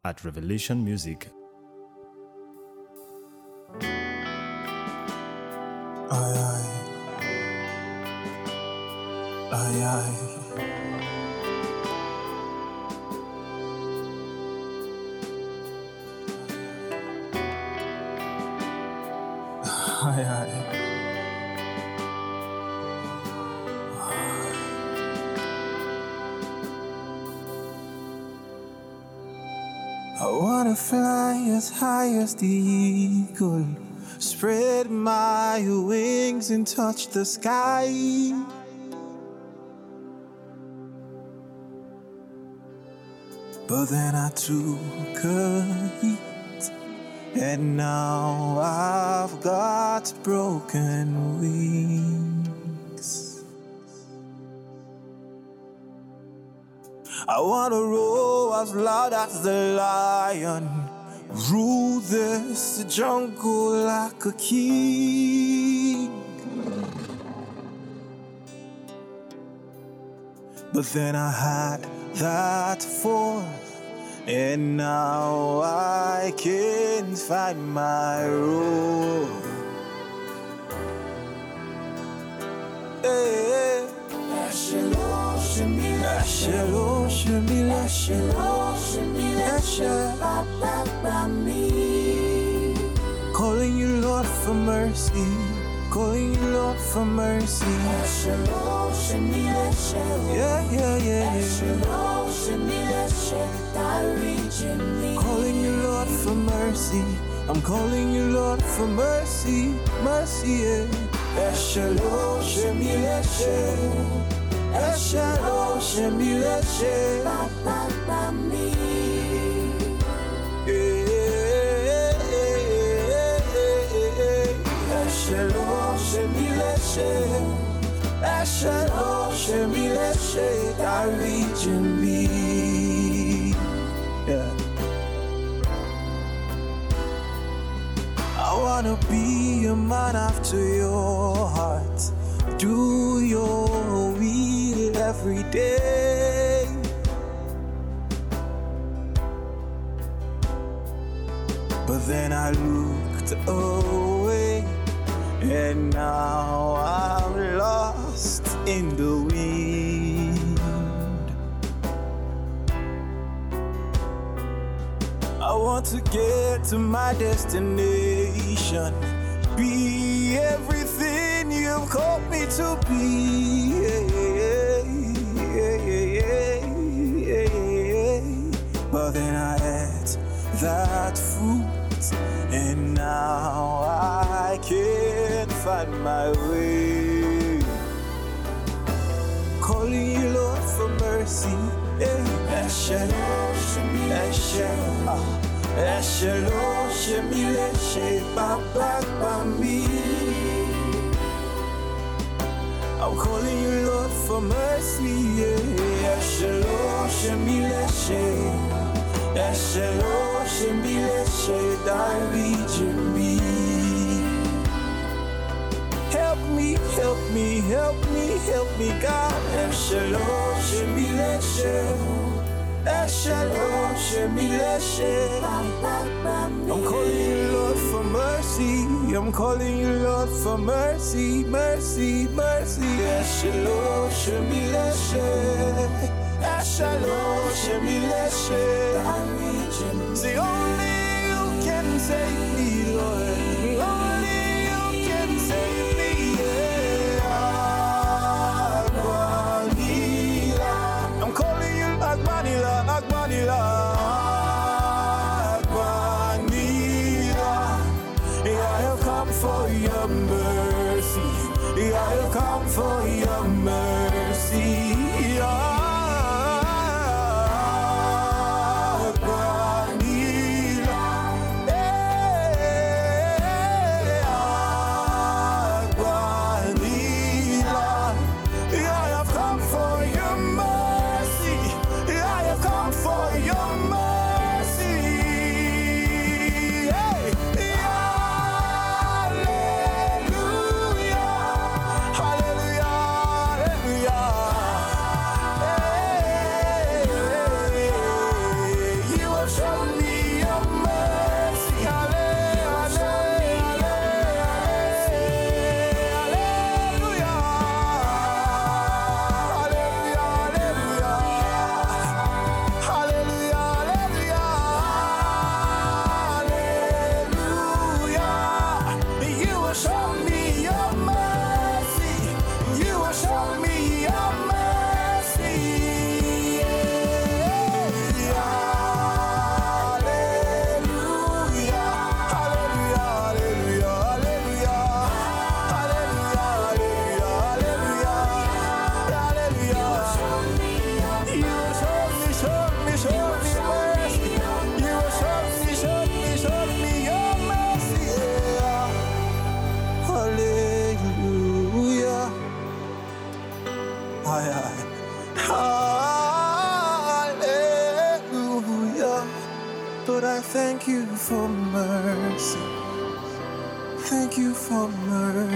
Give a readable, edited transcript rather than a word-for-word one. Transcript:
at Revelation Music. Aye, aye, aye, aye. Aye, aye. I wanna fly as high as the eagle, spread my wings and touch the sky. But then I took a hit, and now I've got broken wings. I wanna roar as loud as the lion, rule this jungle like a king. But then I had that fall, and now I can't find my road. Hey. Lâchez-le, shimmy, Lâchez-le, shimmy, lâchez-le, shimmy, lâchez-le, by me. Calling you, Lord, for mercy. Calling you, Lord, for mercy. Lâchez-le, shimmy, lâchez-le. Yeah, yeah, yeah, yeah. Lâchez-le, shimmy, lâchez-le, thy region me. Calling you, Lord, for mercy. I'm calling you, Lord, for mercy. Mercy, yeah. Lâchez-le, shimmy, lâchez-le. Lâchez-le, shimmy, lâchez-le. By me. Lâchez-le, shimmy, lâchez-le. Lâchez-le, shimmy, lâchez-le. Thy region me. Yeah. I wanna be a man after your heart. Do your will every day. But then I looked away, and now I'm lost in the wind. I want to get to my destination, be everything you've called me to be. But then I ate that fruit, and now I can't find my way. Calling you, Lord, for mercy. Lâchez-le, shimmy, lâchez-le. Lâchez-le, shimmy, lâchez-le, by me. I'm calling you, Lord, for mercy. Lâchez-le, shimmy, lâchez-le. Lâchez-le, shimmy, lâchez-le, thy region me. Help me, help me, help me, help me, God. Lâchez-le, shimmy, lâchez-le. Lâchez-le, shimmy, lâchez-le. I'm calling you, Lord, for mercy. I'm calling you, Lord, for mercy, mercy, mercy. Lâchez-le, shimmy, lâchez-le. Lâchez-le, shimmy, lâchez-le. See, only you can save me, Lord. Only you can save me. I'm calling you, Agbanila, Agbanila, Agbanila. I have come for your mercy. I have come for your mercy. Agbanila. Lord, I thank you for mercy. Thank you for mercy.